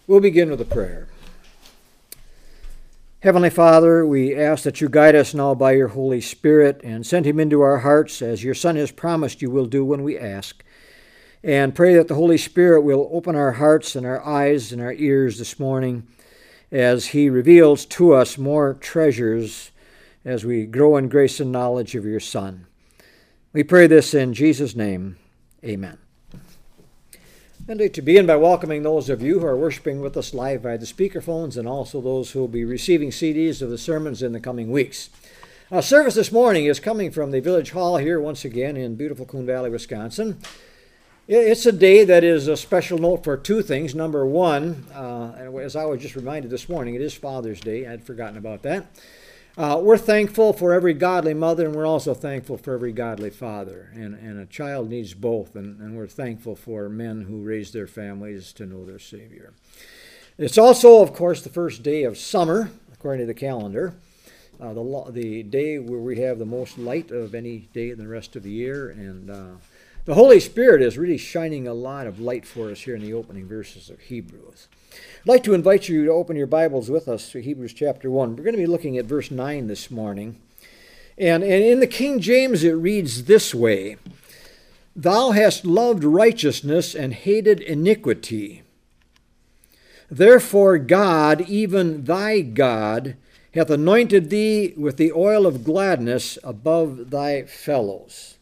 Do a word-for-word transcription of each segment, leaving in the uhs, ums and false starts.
We'll begin with a prayer. Heavenly Father, we ask that you guide us now by your Holy Spirit and send him into our hearts as your Son has promised you will do when we ask. And pray that the Holy Spirit will open our hearts and our eyes and our ears this morning as he reveals to us more treasures as we grow in grace and knowledge of your Son. We pray this in Jesus' name. Amen. And to begin by welcoming those of you who are worshiping with us live by the speakerphones and also those who will be receiving C Ds of the sermons in the coming weeks. Our service this morning is coming from the Village Hall here once again in beautiful Coon Valley, Wisconsin. It's a day that is a special note for two things. Number one, uh, and as I was just reminded this morning, it is Father's Day. I'd forgotten about that. Uh, we're thankful for every godly mother, and we're also thankful for every godly father. And, and a child needs both, and, and we're thankful for men who raise their families to know their Savior. It's also, of course, the first day of summer, according to the calendar, uh, the, the day where we have the most light of any day in the rest of the year. And uh, the Holy Spirit is really shining a lot of light for us here in the opening verses of Hebrews. I'd like to invite you to open your Bibles with us to Hebrews chapter one. We're going to be looking at verse nine this morning. And, and in the King James it reads this way, "Thou hast loved righteousness and hated iniquity. Therefore God, even thy God, hath anointed thee with the oil of gladness above thy fellows."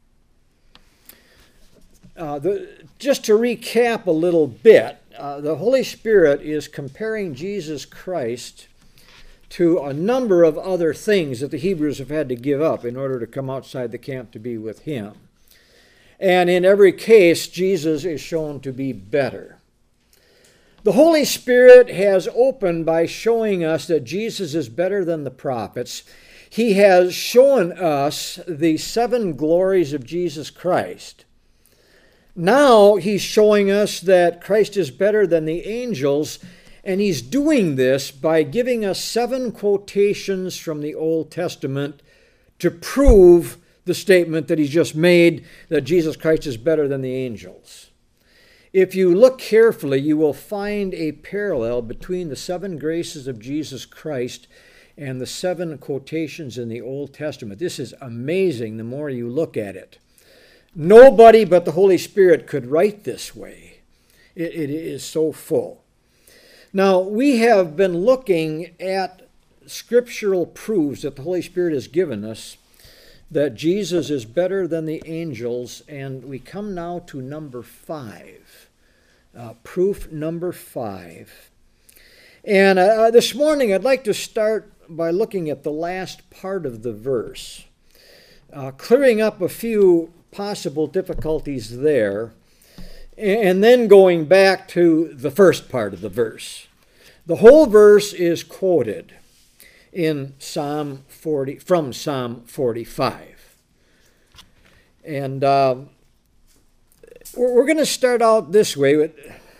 Uh, the, just to recap a little bit, Uh, the Holy Spirit is comparing Jesus Christ to a number of other things that the Hebrews have had to give up in order to come outside the camp to be with him. And in every case, Jesus is shown to be better. The Holy Spirit has opened by showing us that Jesus is better than the prophets. He has shown us the seven glories of Jesus Christ. Now he's showing us that Christ is better than the angels, and he's doing this by giving us seven quotations from the Old Testament to prove the statement that he's just made, that Jesus Christ is better than the angels. If you look carefully, you will find a parallel between the seven graces of Jesus Christ and the seven quotations in the Old Testament. This is amazing the more you look at it. Nobody but the Holy Spirit could write this way. It, it is so full. Now, we have been looking at scriptural proofs that the Holy Spirit has given us that Jesus is better than the angels, and we come now to number five. Uh, proof number five. And uh, this morning I'd like to start by looking at the last part of the verse, uh, clearing up a few possible difficulties there, and then going back to the first part of the verse. The whole verse is quoted in Psalm forty, from Psalm forty-five. And uh, we're, we're going to start out this way with,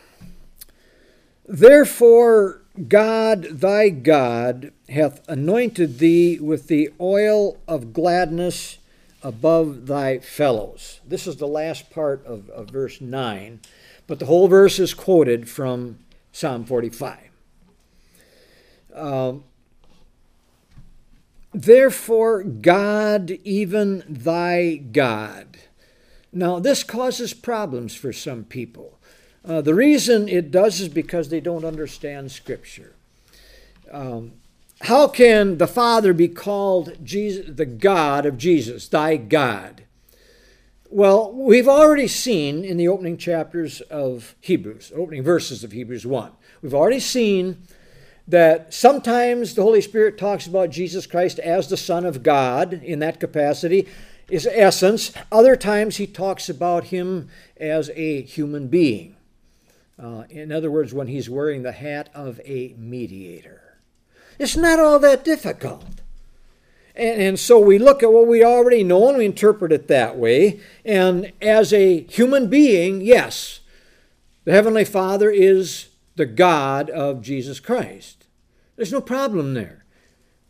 "Therefore God, thy God, hath anointed thee with the oil of gladness above thy fellows." This is the last part of, of verse nine, but the whole verse is quoted from Psalm forty-five. Um, "Therefore God, even thy God." Now this causes problems for some people. Uh, the reason it does is because they don't understand Scripture. Um, How can the Father be called Jesus, the God of Jesus, thy God? Well, we've already seen in the opening chapters of Hebrews, opening verses of Hebrews one, we've already seen that sometimes the Holy Spirit talks about Jesus Christ as the Son of God in that capacity, his essence. Other times he talks about him as a human being. Uh, in other words, when he's wearing the hat of a mediator. It's not all that difficult. And, and so we look at what we already know and we interpret it that way. And as a human being, yes, the Heavenly Father is the God of Jesus Christ. There's no problem there.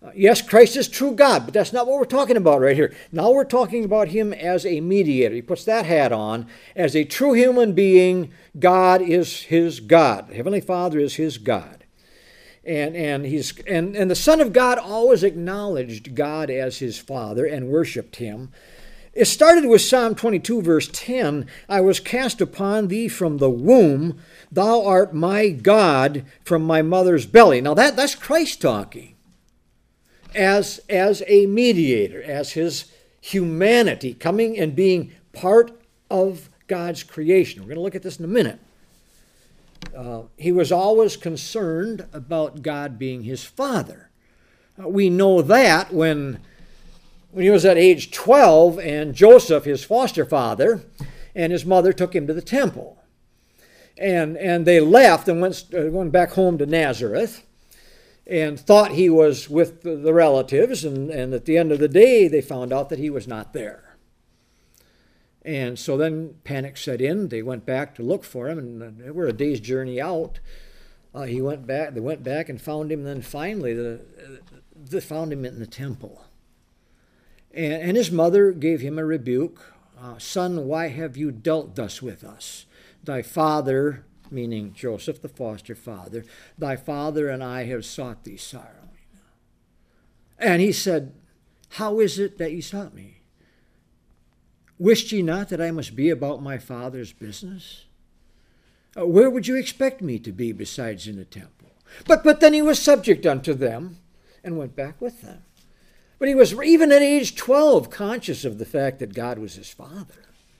Uh, yes, Christ is true God, but that's not what we're talking about right here. Now we're talking about him as a mediator. He puts that hat on. As a true human being, God is his God. Heavenly Father is his God. And and he's and, and the Son of God always acknowledged God as his Father and worshipped him. It started with Psalm twenty-two, verse ten. I was cast upon thee from the womb. Thou art my God from my mother's belly. Now that, that's Christ talking. As, as a mediator, as his humanity, coming and being part of God's creation. We're going to look at this in a minute. Uh, he was always concerned about God being his Father. Uh, we know that when, when he was at age twelve and Joseph, his foster father, and his mother took him to the temple. And, and they left and went, uh, went back home to Nazareth, and thought he was with the, the relatives, and, and at the end of the day, they found out that he was not there. And so then panic set in. They went back to look for him, and they were a day's journey out. Uh, he went back. They went back and found him. And then finally, the, they found him in the temple. And, and his mother gave him a rebuke. Uh, Son, why have you dealt thus with us? Thy father, meaning Joseph, the foster father, thy father and I have sought thee sorrowing. And he said, how is it that ye sought me? Wished ye not that I must be about my father's business? Uh, where would you expect me to be besides in the temple? But, but then he was subject unto them and went back with them. But he was, even at age twelve, conscious of the fact that God was his Father.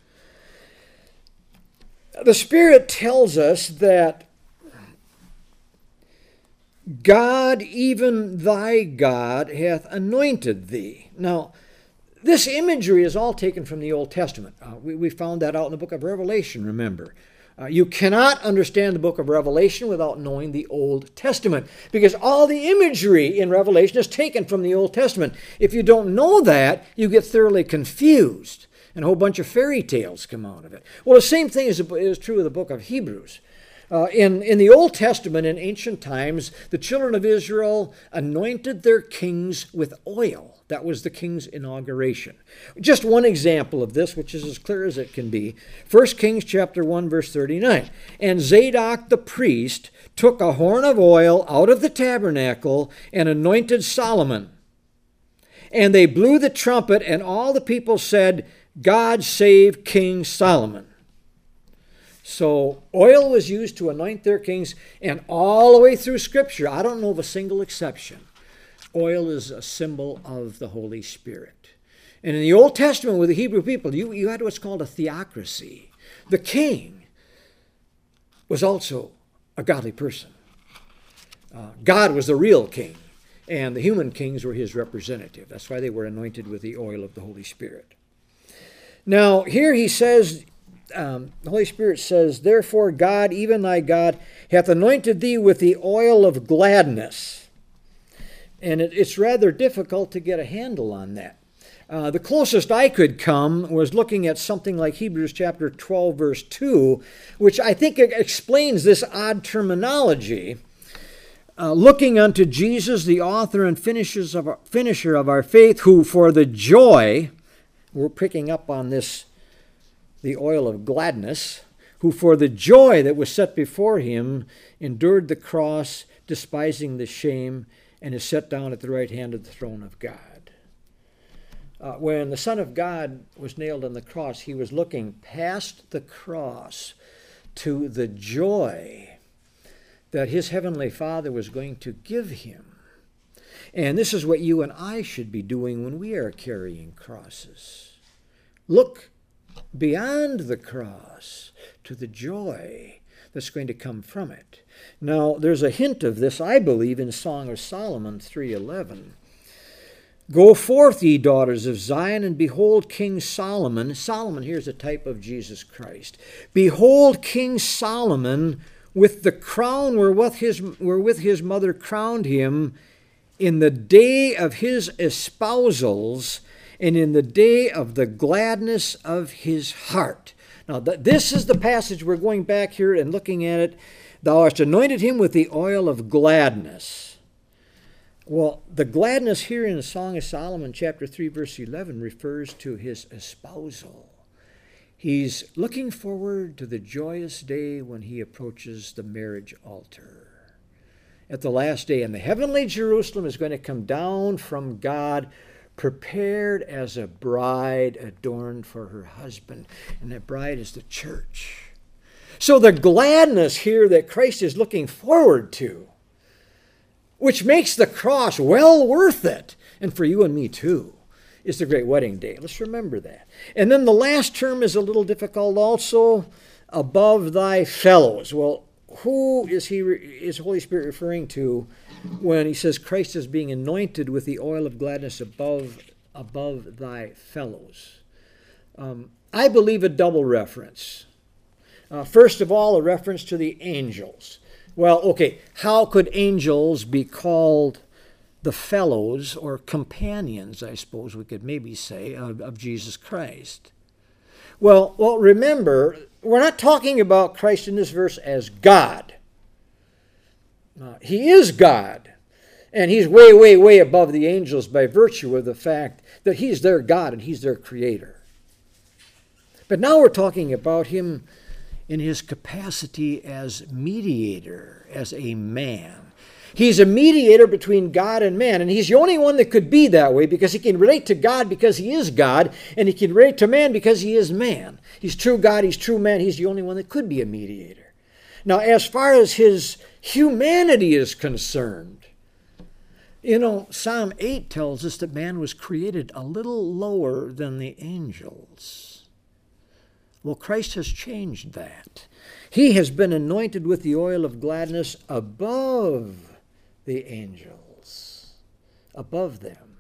The Spirit tells us that God, even thy God, hath anointed thee. Now, this imagery is all taken from the Old Testament. Uh, we, we found that out in the book of Revelation, remember. Uh, you cannot understand the book of Revelation without knowing the Old Testament, because all the imagery in Revelation is taken from the Old Testament. If you don't know that, you get thoroughly confused, and a whole bunch of fairy tales come out of it. Well, the same thing is, is true of the book of Hebrews. Uh, in, in the Old Testament, in ancient times, the children of Israel anointed their kings with oil. That was the king's inauguration. Just one example of this, which is as clear as it can be. First Kings chapter one, verse thirty-nine. And Zadok the priest took a horn of oil out of the tabernacle and anointed Solomon. And they blew the trumpet, and all the people said, God save King Solomon. So oil was used to anoint their kings, and all the way through Scripture, I don't know of a single exception, oil is a symbol of the Holy Spirit. And in the Old Testament with the Hebrew people, you, you had what's called a theocracy. The king was also a godly person. Uh, God was the real king, and the human kings were his representative. That's why they were anointed with the oil of the Holy Spirit. Now, here he says, um, the Holy Spirit says, therefore God, even thy God, hath anointed thee with the oil of gladness. And it, it's rather difficult to get a handle on that. Uh, the closest I could come was looking at something like Hebrews chapter twelve, verse two, which I think explains this odd terminology. Uh, looking unto Jesus, the author and finishers of our, finisher of our faith, who for the joy, we're picking up on this, the oil of gladness, who for the joy that was set before him endured the cross, despising the shame, and is set down at the right hand of the throne of God. Uh, when the Son of God was nailed on the cross, he was looking past the cross to the joy that his heavenly Father was going to give him. And this is what you and I should be doing when we are carrying crosses. Look beyond the cross to the joy that's going to come from it. Now, there's a hint of this, I believe, in Song of Solomon three eleven. Go forth, ye daughters of Zion, and behold King Solomon. Solomon here is a type of Jesus Christ. Behold King Solomon with the crown wherewith his, wherewith his mother crowned him, in the day of his espousals, and in the day of the gladness of his heart. Now, th- this is the passage we're going back here and looking at it. Thou hast anointed him with the oil of gladness. Well, the gladness here in the Song of Solomon, chapter three, verse eleven, refers to his espousal. He's looking forward to the joyous day when he approaches the marriage altar. At the last day, and the heavenly Jerusalem is going to come down from God, prepared as a bride adorned for her husband. And that bride is the church. So the gladness here that Christ is looking forward to, which makes the cross well worth it, and for you and me too, is the great wedding day. Let's remember that. And then the last term is a little difficult also, above thy fellows. Well, who is he? Is Holy Spirit referring to when he says Christ is being anointed with the oil of gladness above above thy fellows? Um, I believe a double reference. Uh, first of all, a reference to the angels. Well, okay, how could angels be called the fellows or companions, I suppose we could maybe say, of, of Jesus Christ? Well, well, remember, we're not talking about Christ in this verse as God. Uh, he is God, and he's way, way, way above the angels by virtue of the fact that he's their God and he's their creator. But now we're talking about him in his capacity as mediator, as a man. He's a mediator between God and man, and he's the only one that could be that way because he can relate to God because he is God, and he can relate to man because he is man. He's true God, he's true man, he's the only one that could be a mediator. Now, as far as his humanity is concerned, you know, Psalm eight tells us that man was created a little lower than the angels. Well, Christ has changed that. He has been anointed with the oil of gladness above the angels, above them.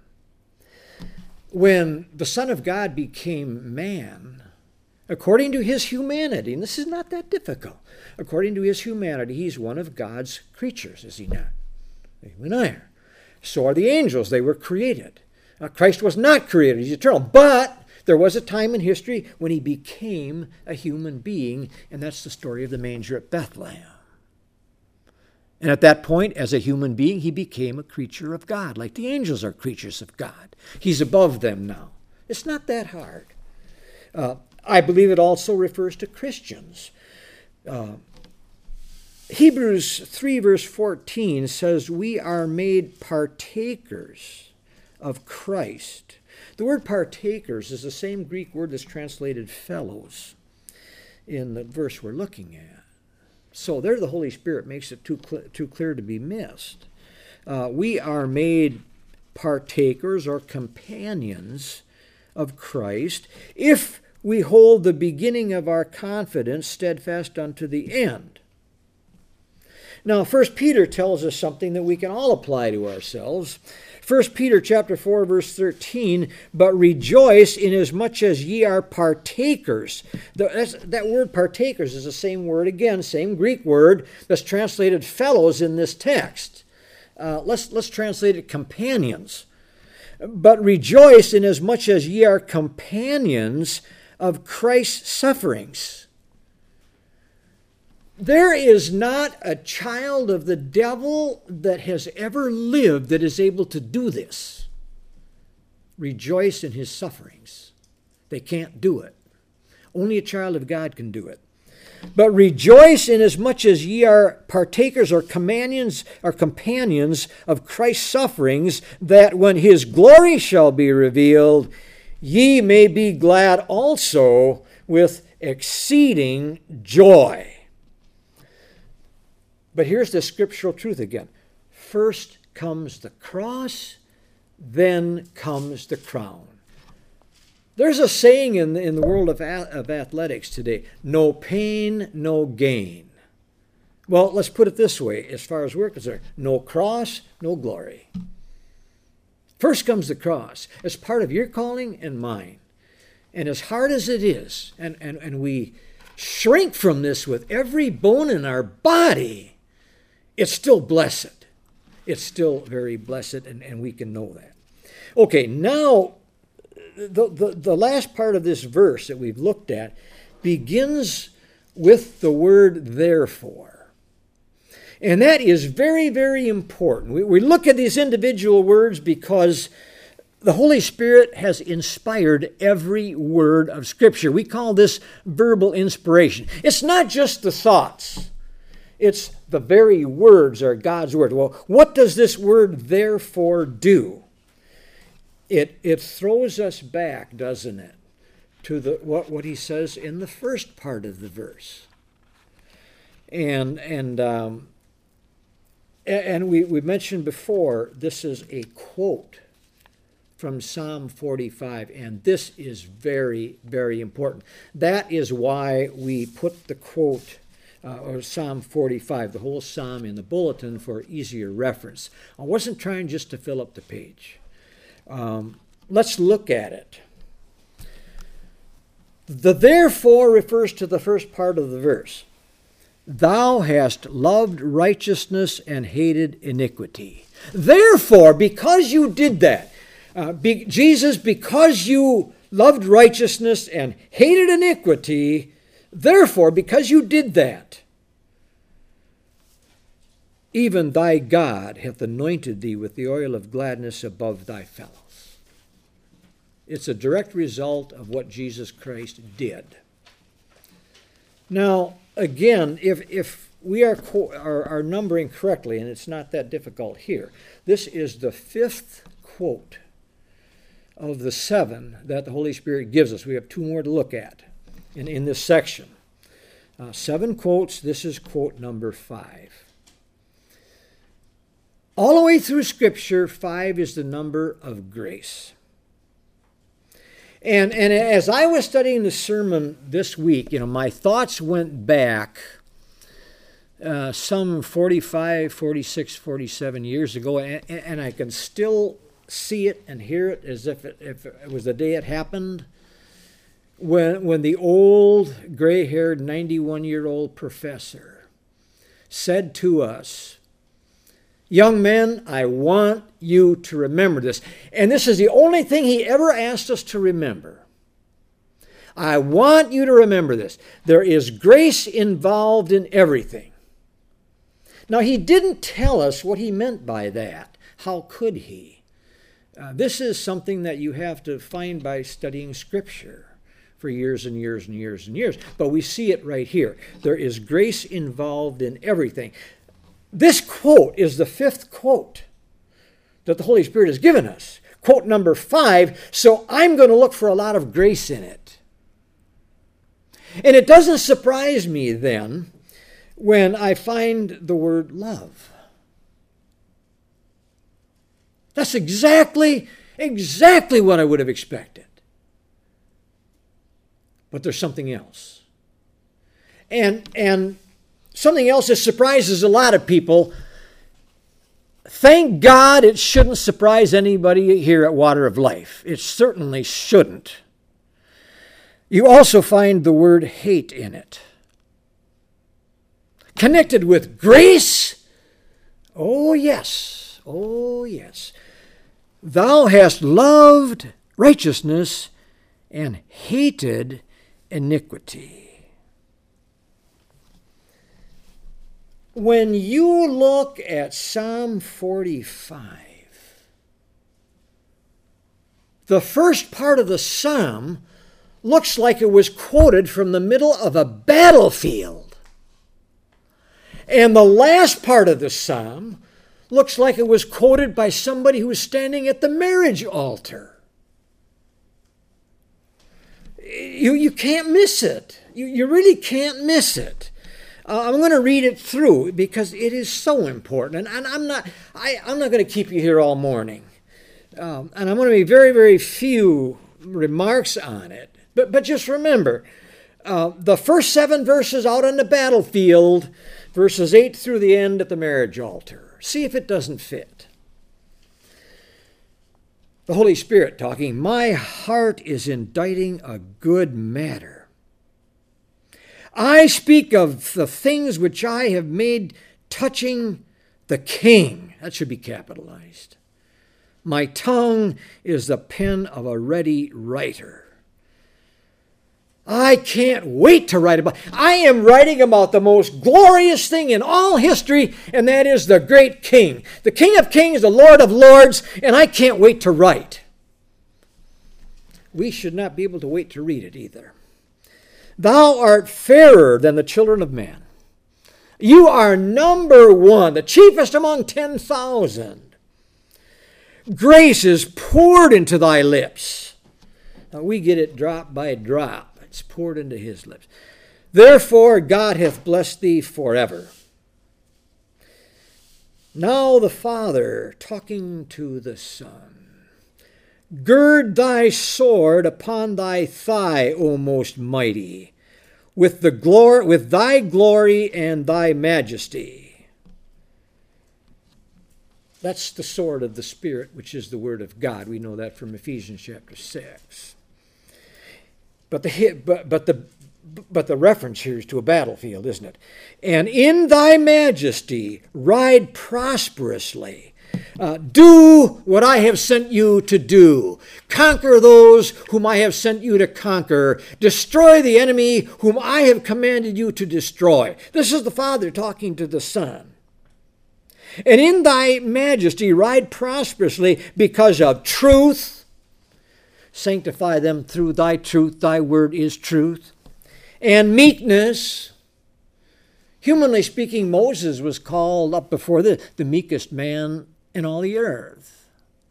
When the Son of God became man, according to his humanity, and this is not that difficult, according to his humanity, he's one of God's creatures, is he not? You and I are. So are the angels. They were created. Uh, Christ was not created. He's eternal. But there was a time in history when he became a human being, and that's the story of the manger at Bethlehem. And at that point, as a human being, he became a creature of God, like the angels are creatures of God. He's above them now. It's not that hard. Uh, I believe it also refers to Christians. Uh, Hebrews three, verse fourteen says, we are made partakers of Christ. The word partakers is the same Greek word that's translated fellows in the verse we're looking at. So there the Holy Spirit makes it too, cl- too clear to be missed. Uh, we are made partakers or companions of Christ if we hold the beginning of our confidence steadfast unto the end. Now, First Peter tells us something that we can all apply to ourselves. First Peter chapter four, verse thirteen, but rejoice inasmuch as ye are partakers. The, that's, that word partakers is the same word again, same Greek word that's translated fellows in this text. Uh, let's, let's translate it companions. But rejoice inasmuch as ye are companions of Christ's sufferings. There is not a child of the devil that has ever lived that is able to do this. Rejoice in his sufferings. They can't do it. Only a child of God can do it. But rejoice inasmuch as ye are partakers or companions or companions of Christ's sufferings, that when his glory shall be revealed, ye may be glad also with exceeding joy. But here's the scriptural truth again. First comes the cross, then comes the crown. There's a saying in the, in the world of, of athletics today, no pain, no gain. Well, let's put it this way, as far as we're concerned, no cross, no glory. First comes the cross as part of your calling and mine. And as hard as it is, and, and, and we shrink from this with every bone in our body, it's still blessed. It's still very blessed, and, and we can know that. Okay, now, the, the, the last part of this verse that we've looked at begins with the word therefore. And that is very, very important. We, we look at these individual words because the Holy Spirit has inspired every word of Scripture. We call this verbal inspiration. It's not just the thoughts. It's the very words are God's word. Well, what does this word therefore do? It, it throws us back, doesn't it, to the what, what he says in the first part of the verse. And, and, um, and we, we mentioned before, this is a quote from Psalm forty-five, and this is very, very important. That is why we put the quote, uh, or Psalm forty-five, the whole psalm, in the bulletin for easier reference. I wasn't trying just to fill up the page. Um, let's look at it. The therefore refers to the first part of the verse. Thou hast loved righteousness and hated iniquity. Therefore, because you did that, uh, be, Jesus, because you loved righteousness and hated iniquity, therefore, because you did that, even thy God hath anointed thee with the oil of gladness above thy fellows. It's a direct result of what Jesus Christ did. Now, again, if if we are, are are numbering correctly, and it's not that difficult here, this is the fifth quote of the seven that the Holy Spirit gives us. We have two more to look at in, in this section. Uh, seven quotes. This is quote number five. All the way through Scripture, five is the number of grace. And and as I was studying the sermon this week, you know, my thoughts went back uh, some forty-five, forty-six, forty-seven years ago, and, and I can still see it and hear it as if it, if it was the day it happened, when, when the old, gray-haired, ninety-one-year-old professor said to us, young men, I want you to remember this. And this is the only thing he ever asked us to remember. I want you to remember this. There is grace involved in everything. Now, he didn't tell us what he meant by that. How could he? Uh, this is something that you have to find by studying Scripture for years and years and years and years. But we see it right here. There is grace involved in everything. This quote is the fifth quote that the Holy Spirit has given us. Quote number five, so I'm going to look for a lot of grace in it. And it doesn't surprise me then when I find the word love. That's exactly, exactly what I would have expected. But there's something else. And, and something else that surprises a lot of people. Thank God it shouldn't surprise anybody here at Water of Life. It certainly shouldn't. You also find the word hate in it. Connected with grace? Oh, yes. Oh, yes. Thou hast loved righteousness and hated iniquity. When you look at Psalm forty-five, the first part of the psalm looks like it was quoted from the middle of a battlefield. And the last part of the psalm looks like it was quoted by somebody who was standing at the marriage altar. You, you can't miss it. You, you really can't miss it. Uh, I'm going to read it through because it is so important. And, and I'm not I, I'm not going to keep you here all morning. Um, and I'm going to be very, very few remarks on it. But, but just remember, uh, the first seven verses out on the battlefield, verses eight through the end at the marriage altar. See if it doesn't fit. The Holy Spirit talking, my heart is inditing a good matter. I speak of the things which I have made touching the King. That should be capitalized. My tongue is the pen of a ready writer. I can't wait to write about it. I am writing about the most glorious thing in all history, and that is the great King. The King of Kings, the Lord of Lords, and I can't wait to write. We should not be able to wait to read it either. Thou art fairer than the children of men. You are number one, the chiefest among ten thousand. Grace is poured into thy lips. Now we get it drop by drop. It's poured into his lips. Therefore God hath blessed thee forever. Now the Father talking to the Son. Gird thy sword upon thy thigh, O most mighty, with the glory, with thy glory and thy majesty. That's the sword of the Spirit, which is the Word of God. We know that from Ephesians chapter six. But the but but the but the reference here is to a battlefield, isn't it? And in thy majesty ride prosperously. Uh, do what I have sent you to do. Conquer those whom I have sent you to conquer. Destroy the enemy whom I have commanded you to destroy. This is the Father talking to the Son. And in thy majesty ride prosperously because of truth. Sanctify them through thy truth. Thy word is truth. And meekness. Humanly speaking, Moses was called up before the, the meekest man in all the earth.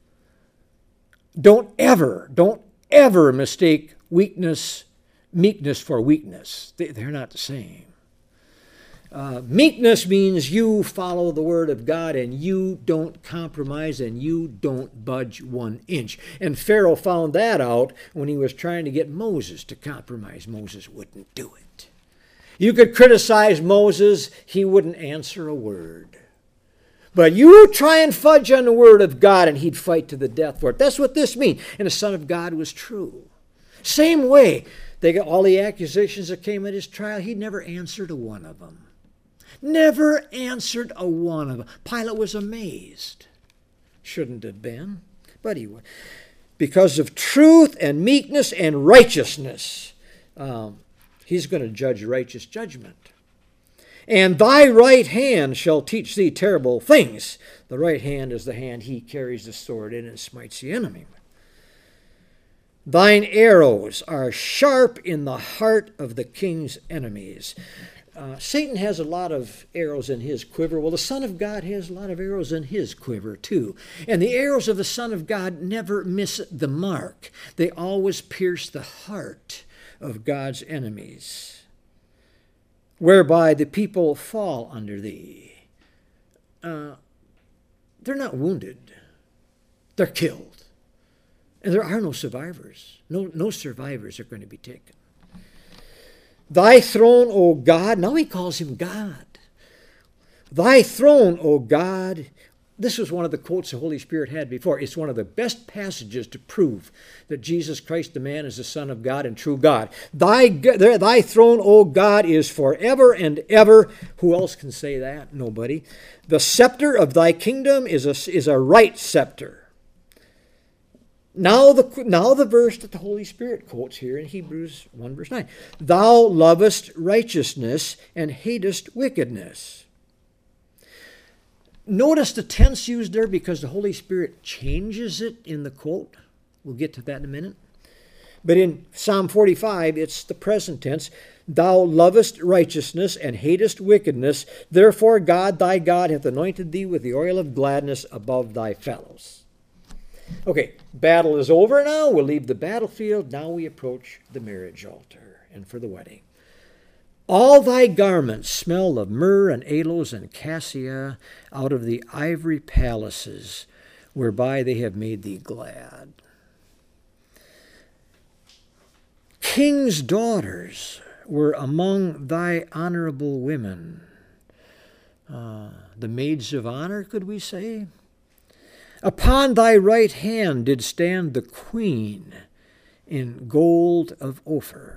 Don't ever, don't ever mistake weakness, meekness for weakness. They, they're not the same. Uh, meekness means you follow the word of God and you don't compromise and you don't budge one inch. And Pharaoh found that out when he was trying to get Moses to compromise. Moses wouldn't do it. You could criticize Moses, he wouldn't answer a word. But you try and fudge on the word of God and he'd fight to the death for it. That's what this means. And the Son of God was true. Same way, they got all the accusations that came at his trial, he never answered a one of them. Never answered a one of them. Pilate was amazed. Shouldn't have been, but he was. Because of truth and meekness and righteousness, um, he's going to judge righteous judgment. And thy right hand shall teach thee terrible things. The right hand is the hand he carries the sword in and smites the enemy. Thine arrows are sharp in the heart of the king's enemies. Uh, Satan has a lot of arrows in his quiver. Well, the Son of God has a lot of arrows in his quiver too. And the arrows of the Son of God never miss the mark. They always pierce the heart of God's enemies, whereby the people fall under thee. Uh, they're not wounded. They're killed. And there are no survivors. No, no survivors are going to be taken. Thy throne, O God, now he calls him God. Thy throne, O God. This was one of the quotes the Holy Spirit had before. It's one of the best passages to prove that Jesus Christ, the man, is the Son of God and true God. Thy, thy throne, O God, is forever and ever. Who else can say that? Nobody. The scepter of thy kingdom is a, is a right scepter. Now the, now the verse that the Holy Spirit quotes here in Hebrews one verse nine. Thou lovest righteousness and hatest wickedness. Notice the tense used there because the Holy Spirit changes it in the quote. We'll get to that in a minute. But in Psalm forty-five, it's the present tense. Thou lovest righteousness and hatest wickedness. Therefore God, thy God, hath anointed thee with the oil of gladness above thy fellows. Okay, battle is over now. We'll leave the battlefield. Now we approach the marriage altar and for the wedding. All thy garments smell of myrrh and aloes and cassia out of the ivory palaces whereby they have made thee glad. King's daughters were among thy honorable women. Uh, the maids of honor, could we say? Upon thy right hand did stand the queen in gold of Ophir.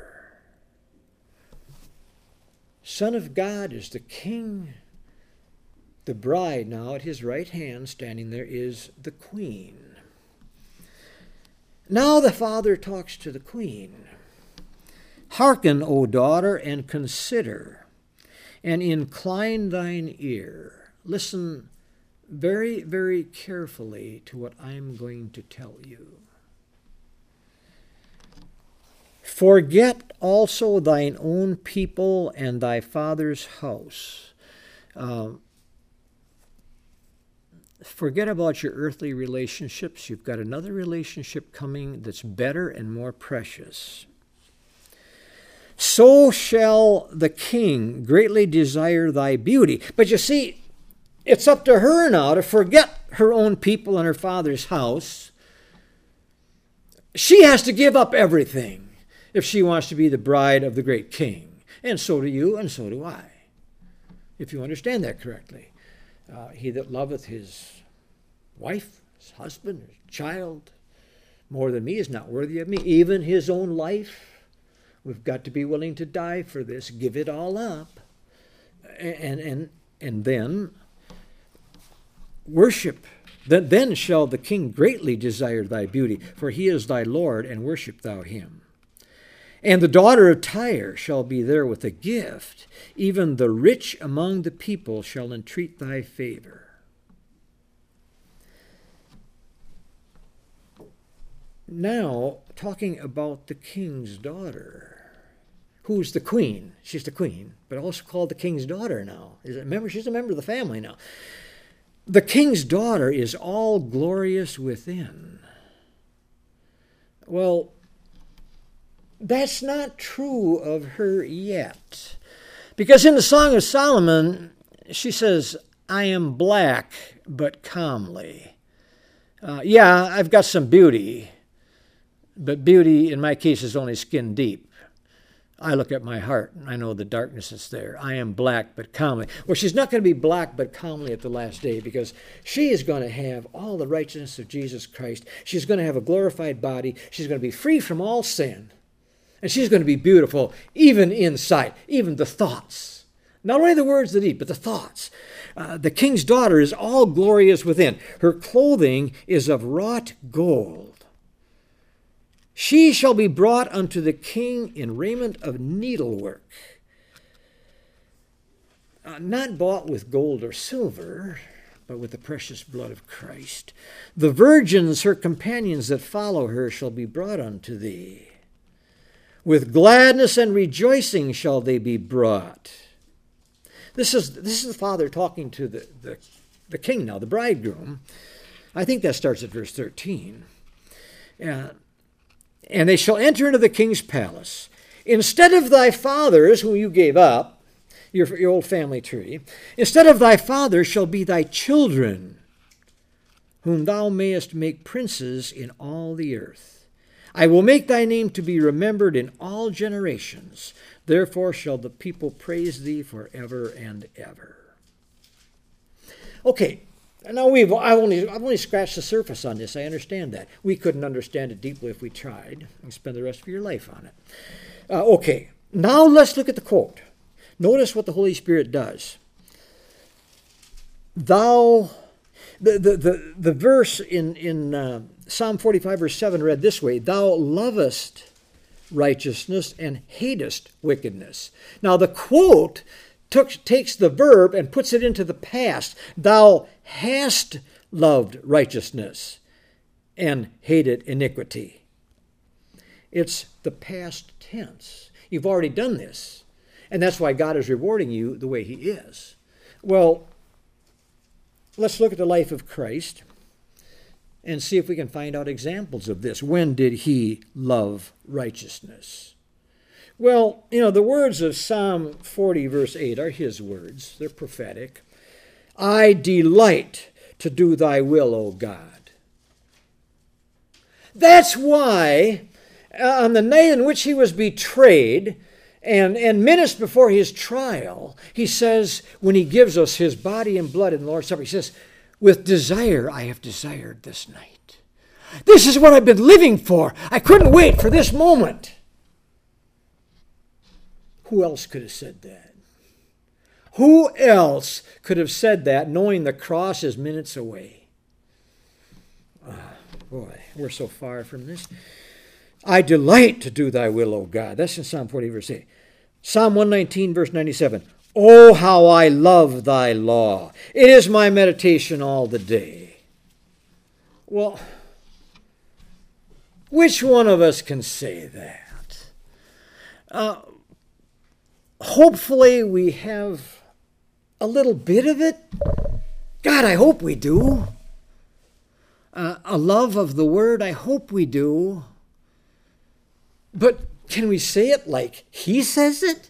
Son of God is the king. The bride now at his right hand standing there is the queen. Now the Father talks to the queen. Hearken, O daughter, and consider, and incline thine ear. Listen very, very carefully to what I'm going to tell you. Forget also thine own people and thy father's house. Um, forget about your earthly relationships. You've got another relationship coming that's better and more precious. So shall the king greatly desire thy beauty. But you see, it's up to her now to forget her own people and her father's house. She has to give up everything if she wants to be the bride of the great king. And so do you, and so do I, if you understand that correctly. Uh, he that loveth his wife, his husband, his child, more than me is not worthy of me. Even his own life. We've got to be willing to die for this, give it all up, and and and then worship. Then, then shall the king greatly desire thy beauty, for he is thy Lord, and worship thou him. And the daughter of Tyre shall be there with a gift. Even the rich among the people shall entreat thy favor. Now, talking about the king's daughter. Who's the queen? She's the queen, but also called the king's daughter now. Is it, remember, she's a member of the family now. The king's daughter is all glorious within. Well, that's not true of her yet. Because in the Song of Solomon, she says, I am black, but comely. Uh, yeah, I've got some beauty, but beauty in my case is only skin deep. I look at my heart, and I know the darkness is there. I am black, but comely. Well, she's not going to be black, but comely at the last day, because she is going to have all the righteousness of Jesus Christ. She's going to have a glorified body. She's going to be free from all sin. And she's going to be beautiful, even inside, even the thoughts. Not only the words that eat, but the thoughts. Uh, the king's daughter is all glorious within. Her clothing is of wrought gold. She shall be brought unto the king in raiment of needlework, uh, not bought with gold or silver, but with the precious blood of Christ. The virgins, her companions that follow her, shall be brought unto thee. With gladness and rejoicing shall they be brought. This is this is the father talking to the, the, the king now, the bridegroom. I think that starts at verse thirteen. Uh, And they shall enter into the king's palace. Instead of thy fathers, whom you gave up, your, your old family tree, instead of thy fathers shall be thy children, whom thou mayest make princes in all the earth. I will make thy name to be remembered in all generations. Therefore shall the people praise thee forever and ever. Okay. Now, we've, I've, only, I've only scratched the surface on this. I understand that. We couldn't understand it deeply if we tried and spend the rest of your life on it. Uh, okay, now let's look at the quote. Notice what the Holy Spirit does. Thou, the, the, the, the verse in, in uh, Psalm forty-five, verse seven read this way, Thou lovest righteousness and hatest wickedness. Now, the quote Took, takes the verb and puts it into the past. Thou hast loved righteousness and hated iniquity. It's the past tense. You've already done this. And that's why God is rewarding you the way he is. Well, let's look at the life of Christ and see if we can find out examples of this. When did he love righteousness? Well, you know, the words of Psalm forty, verse eight are his words. They're prophetic. I delight to do thy will, O God. That's why uh, on the night in which he was betrayed and, and minutes before his trial, he says, when he gives us his body and blood in the Lord's Supper, he says, with desire I have desired this night. This is what I've been living for. I couldn't wait for this moment. Who else could have said that? Who else could have said that knowing the cross is minutes away? Oh, boy, we're so far from this. I delight to do thy will, O God. That's in Psalm forty, verse eight. Psalm one nineteen, verse ninety-seven. Oh, how I love thy law. It is my meditation all the day. Well, which one of us can say that? Uh, hopefully we have a little bit of it. God, I hope we do. Uh, a love of the Word, I hope we do. But can we say it like he says it?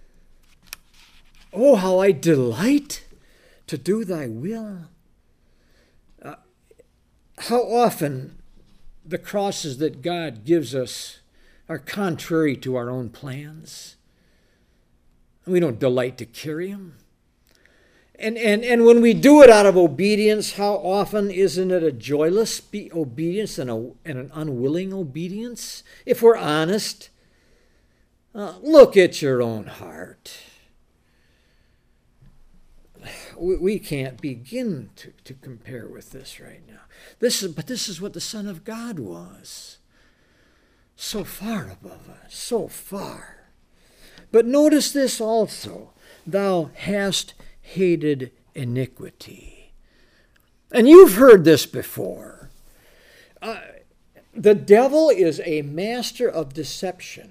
Oh, how I delight to do thy will. Uh, how often the crosses that God gives us are contrary to our own plans. We don't delight to carry them. And, and, and when we do it out of obedience, how often isn't it a joyless obedience and, a, and an unwilling obedience? If we're honest, uh, look at your own heart. We, we can't begin to, to compare with this right now. This is, but this is what the Son of God was. So far above us, so far. But notice this also. Thou hast hated iniquity. And you've heard this before. Uh, the devil is a master of deception.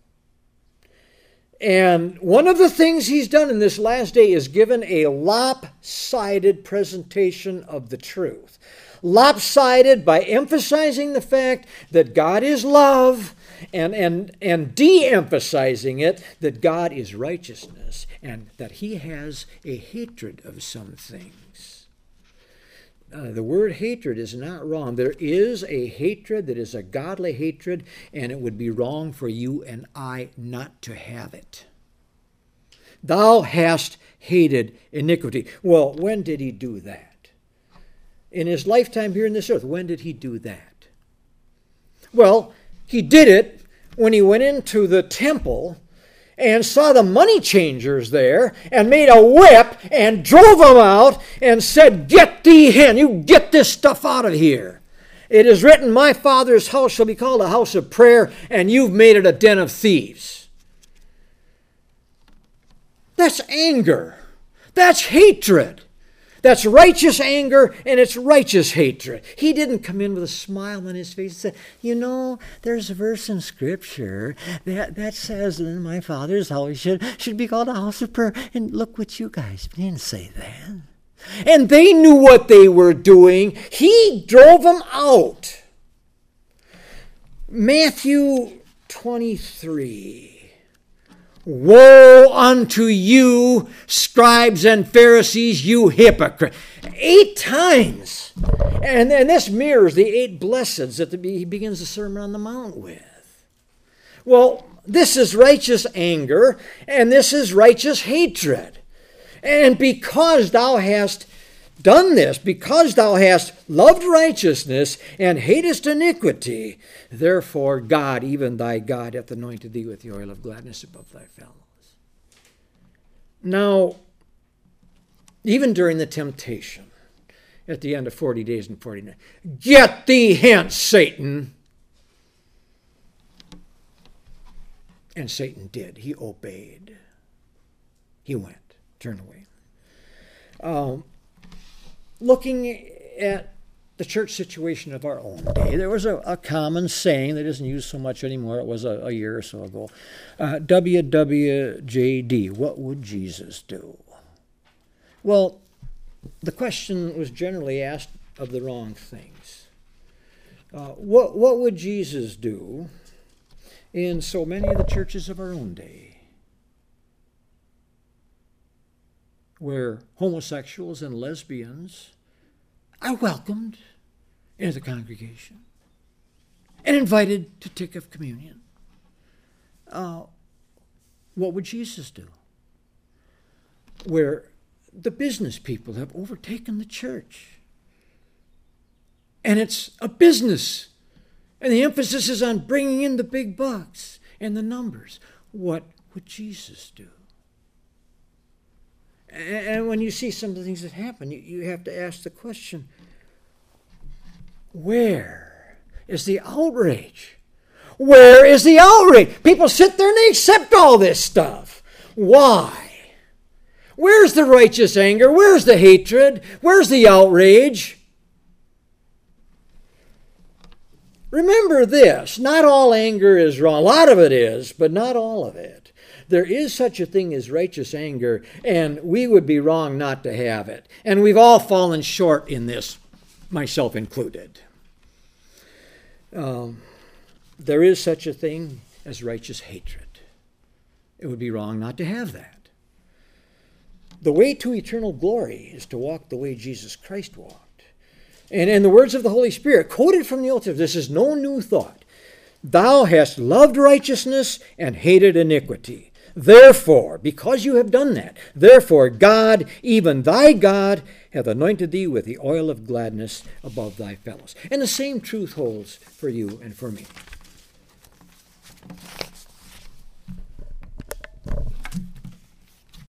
And one of the things he's done in this last day is given a lopsided presentation of the truth. Lopsided by emphasizing the fact that God is love and, and, and de-emphasizing it that God is righteousness and that he has a hatred of some things. Uh, the word hatred is not wrong. There is a hatred that is a godly hatred, and it would be wrong for you and I not to have it. Thou hast hated iniquity. Well, when did he do that? In his lifetime here in this earth, when did he do that? Well, he did it when he went into the temple and saw the money changers there and made a whip and drove them out and said, "Get thee hen, you get this stuff out of here. It is written, my Father's house shall be called a house of prayer, and you've made it a den of thieves." That's anger. That's hatred. That's righteous anger, and it's righteous hatred. He didn't come in with a smile on his face and say, you know, there's a verse in Scripture that, that says that my Father's house should, should be called a house of prayer. And look what you guys didn't say that. And they knew what they were doing. He drove them out. Matthew twenty-three. Woe unto you, scribes and Pharisees, you hypocrite. Eight times. And, and this mirrors the eight blesseds that the, he begins the Sermon on the Mount with. Well, this is righteous anger, and this is righteous hatred. And because thou hast done this, because thou hast loved righteousness and hatest iniquity, therefore God, even thy God, hath anointed thee with the oil of gladness above thy fellows. Now, even during the temptation, at the end of forty days and forty nights, get thee hence, Satan. And Satan did. He obeyed. He went, turned away. Um, Looking at the church situation of our own day, there was a, a common saying that isn't used so much anymore. It was a, a year or so ago. Uh, W W J D, what would Jesus do? Well, the question was generally asked of the wrong things. Uh, what, what would Jesus do in so many of the churches of our own day, where homosexuals and lesbians are welcomed into the congregation and invited to take of communion? Uh, what would Jesus do? Where the business people have overtaken the church, and it's a business, and the emphasis is on bringing in the big bucks and the numbers. What would Jesus do? And when you see some of the things that happen, you, you have to ask the question, where is the outrage? Where is the outrage? People sit there and they accept all this stuff. Why? Where's the righteous anger? Where's the hatred? Where's the outrage? Remember this, not all anger is wrong. A lot of it is, but not all of it. There is such a thing as righteous anger, and we would be wrong not to have it. And we've all fallen short in this, myself included. Um, there is such a thing as righteous hatred. It would be wrong not to have that. The way to eternal glory is to walk the way Jesus Christ walked. And in the words of the Holy Spirit, quoted from the Old Testament, this is no new thought. Thou hast loved righteousness and hated iniquity. Therefore, because you have done that, therefore God, even thy God, hath anointed thee with the oil of gladness above thy fellows. And the same truth holds for you and for me.